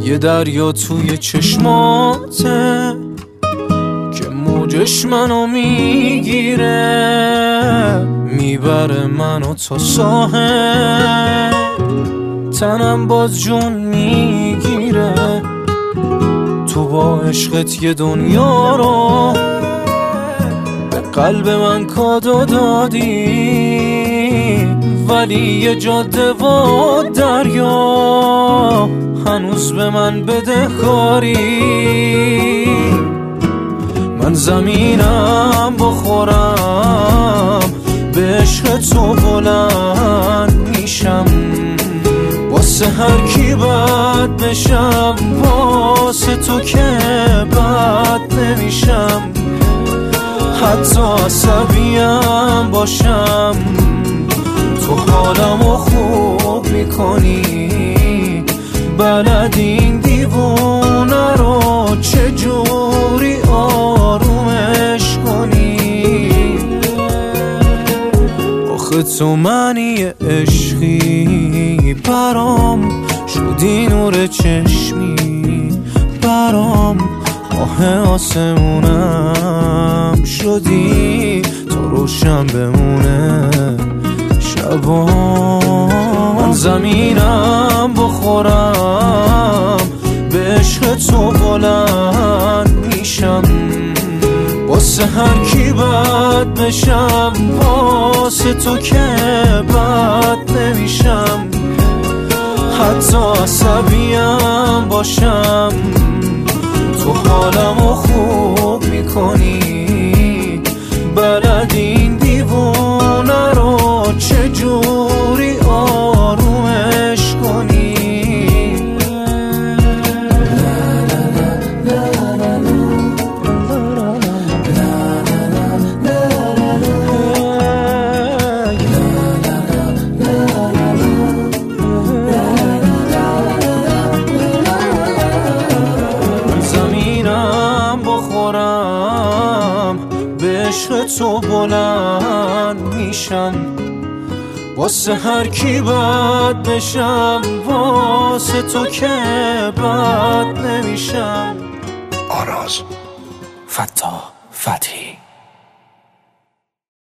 یه دریا توی چشماته که موجش منو میگیره، میبره منو تا ساحل، تنم باز جون میگیره. تو با عشقت یه دنیا رو به قلب من کادو دادی، ولی یه جاده و دریا هنوز به من بدهکاری. من زمینم بخورم، به عشق تو بلند میشم، واسه هر کی بد بشم، واسه تو که بد نمیشم. حتی عصبیم باشم تو حالمو خوب میکنی، بلد این دیوونه رو چجوری آرومش کنی. آخه تو معنی عشقی برام شدی نور چشمی، برام ماه آسمونم شدی تا روشن بمونه شبا. من زمینم بخورم، به عشق تو بلند میشم، واسه هر کی بد بشم، واسه تو که بد نمیشم. حتی عصبیم باشم تو حالمو خوب میکنی، بلد این دیوونه رو چجوری آرومش کنی. به عشق تو بلند میشم، واسه هر کی بد بشم، واسه تو که بد نمیشم. آراز فتاح فتحی.